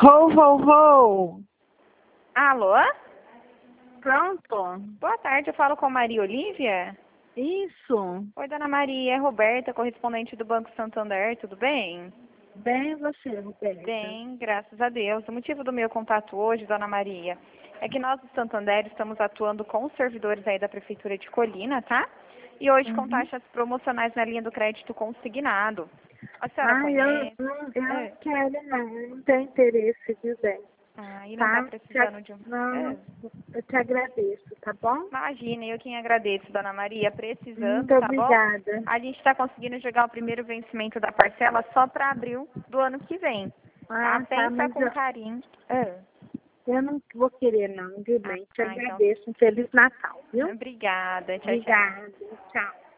Ho, ho, ho! Alô? Pronto? Boa tarde, eu falo com a Maria Olívia? Isso. Oi, dona Maria, é Roberta, correspondente do Banco Santander, tudo bem? Bem você, Roberta? Bem, graças a Deus. O motivo do meu contato hoje, dona Maria, é que nós do Santander estamos atuando com os servidores aí da Prefeitura de Colina, tá? E hoje com taxas promocionais na linha do crédito consignado. A senhora conhece? Eu não quero não, eu não tenho interesse, viu, bem? E não está Tá? precisando de um... Não, eu te agradeço, tá bom? Imagina, eu quem agradeço, dona Maria, precisando, Muito tá bom? obrigada. A gente está conseguindo jogar o primeiro vencimento da parcela só para abril do ano que vem. Tá? Pensa Mas com carinho. eu não vou querer não, viu, bem? Te Então, agradeço, um Feliz Natal, viu? obrigada. Tchau, tchau. Obrigada, tchau.